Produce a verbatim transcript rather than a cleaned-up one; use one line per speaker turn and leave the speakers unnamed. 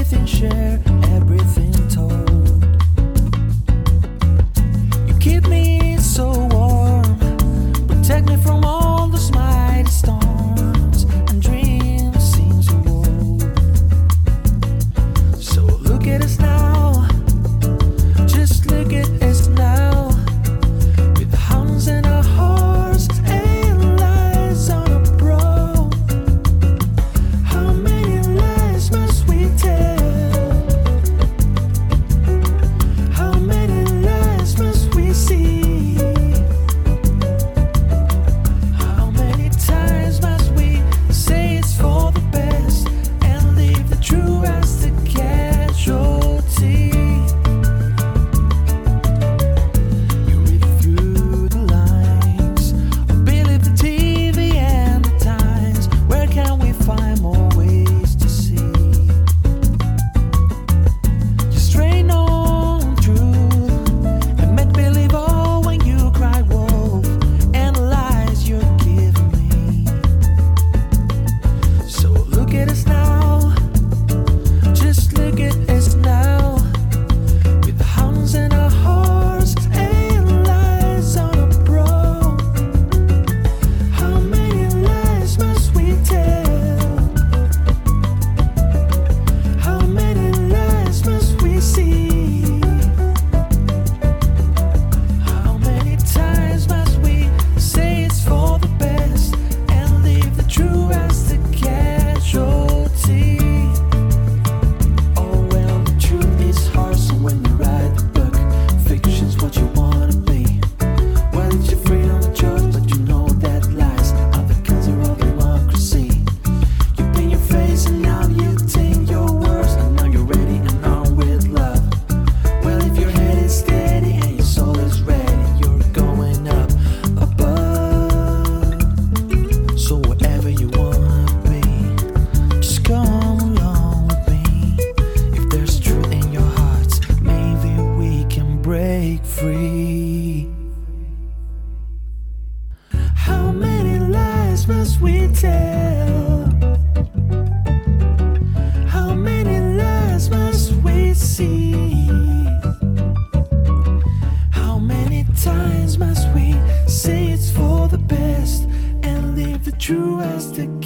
everything shared, everything told. You keep me so warm, protect me from all those mighty storms, and dreams seem so old. So look at us now, just look at us now, with hounds in our hearts and lies on a pro. How many lies must we tell? How many lies must we see? How many times must we say it's for the best and leave the true as the casualty? You read through the lines, or believe the T V and the Times. Where can we find more ways to see? You strain on truth and make believe all when you cry wolf, and the lies you're giving me. So look at us now, just look at us now, with hounds in our hearts and lies on a pro. How many lies must we tell? How many lies must we see? How many times must we say it's for the best and leave the true as the casualty? Oh well, the truth is hard, so when you write the book, fiction's what you wanna be. Well, it's your freedom to judge, but you know that lies are the cancer of democracy. You paint your face and now you think your words, and now you're ready and armed with love. Well, if your head is steady and your soul is ready, you're going up above. So wherever you wanna be, just come along with me. If there's truth in your hearts, maybe we can break free. How many lies must we tell? How many lies must we see? How many times must we say it's for the best and leave the true as the